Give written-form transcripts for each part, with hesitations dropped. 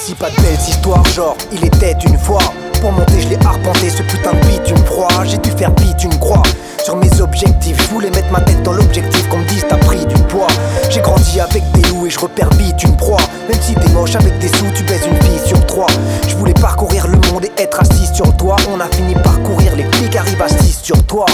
Ici pas de belles histoires, genre il était une fois. Pour monter je l'ai arpenté, ce putain de beat une proie. J'ai dû faire beat une croix sur mes objectifs. Je voulais mettre ma tête dans l'objectif, qu'on me dise t'as pris du poids. J'ai grandi avec des loups et je repère vite une proie. Même si t'es moche avec des sous, tu baises une fille sur 3. Je voulais parcourir le monde et être assis sur le toit. On a fini par courir, les flics arrivent assis sur toi.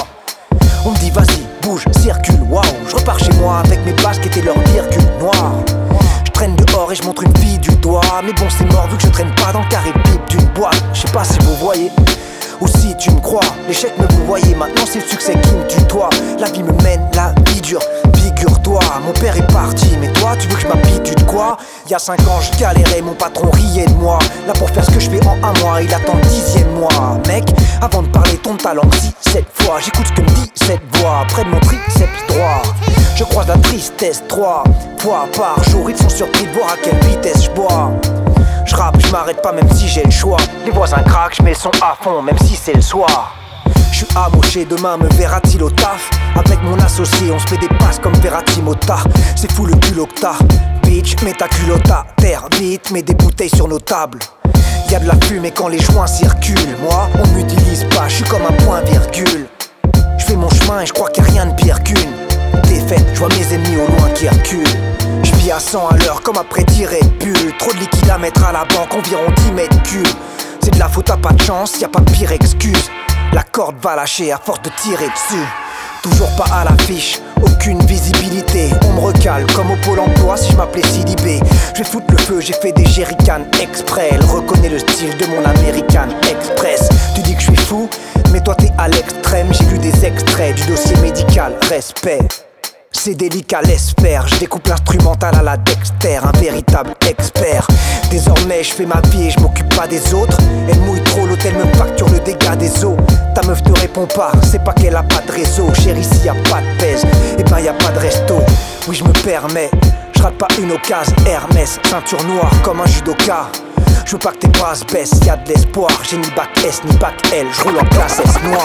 On me dit vas-y, bouge, circule, waouh. Je repars chez moi avec mes baskets et leur virgule noire. Je traîne dehors et je montre une fille du doigt. Mais bon c'est mort vu que je traîne pas dans le carré pipe d'une boîte. Je sais pas si vous voyez ou si tu me crois. L'échec me vous voyez, maintenant c'est le succès qui me tutoie. La vie me mène, la vie dure, figure-toi. Mon père est parti, mais toi tu veux que je m'habitue de quoi? Il y a 5 ans je galérais, mon patron riait de moi. Là pour faire ce que je fais en un mois, il attend le 10e mois. Mec, avant de parler ton talent, 6-7 fois j'écoute ce que me dit cette voix. Près de mon triceps droit je croise la tristesse 3 fois par jour. Ils sont surpris de voir à quelle vitesse je bois. Je rappe, je m'arrête pas même si j'ai le choix. Les voisins craquent, je mets le son à fond même si c'est le soir. Je suis amoché, demain me verra-t-il au taf? Avec mon associé on se met des passes comme Verratti Mota. C'est fou le cul octa. Bitch, mets ta culotte à terre vite, mets des bouteilles sur nos tables. Y'a de la fumée quand les joints circulent. Moi, on m'utilise pas, je suis comme un point virgule. Je fais mon chemin et je crois qu'il y a rien de pire qu'une défaite. Je vois mes ennemis au loin qui reculent. Je vis à 100 à l'heure comme après tirer de bulle. Trop de liquide à mettre à la banque, environ 10 mètres cubes. C'est de la faute, t'as pas de chance, y a pas de pire excuse. La corde va lâcher à force de tirer dessus. Toujours pas à l'affiche, aucune visibilité. On me recale comme au pôle emploi si je m'appelais Sidibé. Je vais foutre le feu, j'ai fait des jerrycans exprès. Elle reconnaît le style de mon American Express. Tu dis que je suis fou, mais toi t'es à l'extrême. J'ai lu des extraits du dossier médical, respect. C'est délicat, laisse faire. Je découpe l'instrumental à la Dexter, un véritable expert. Désormais je fais ma vie et je m'occupe pas des autres. Elle mouille trop, l'hôtel me facture le dégât des eaux. Ta meuf te répond pas, c'est pas qu'elle a pas de réseau. Chérie, s'il y a pas de pèse, et ben y a pas de resto. Oui je me permets, je rate pas une occasion. Hermès, ceinture noire comme un judoka. Je veux pas que tes bras se baissent, y'a de l'espoir. J'ai ni bac S ni bac L, je roule en classe S noire.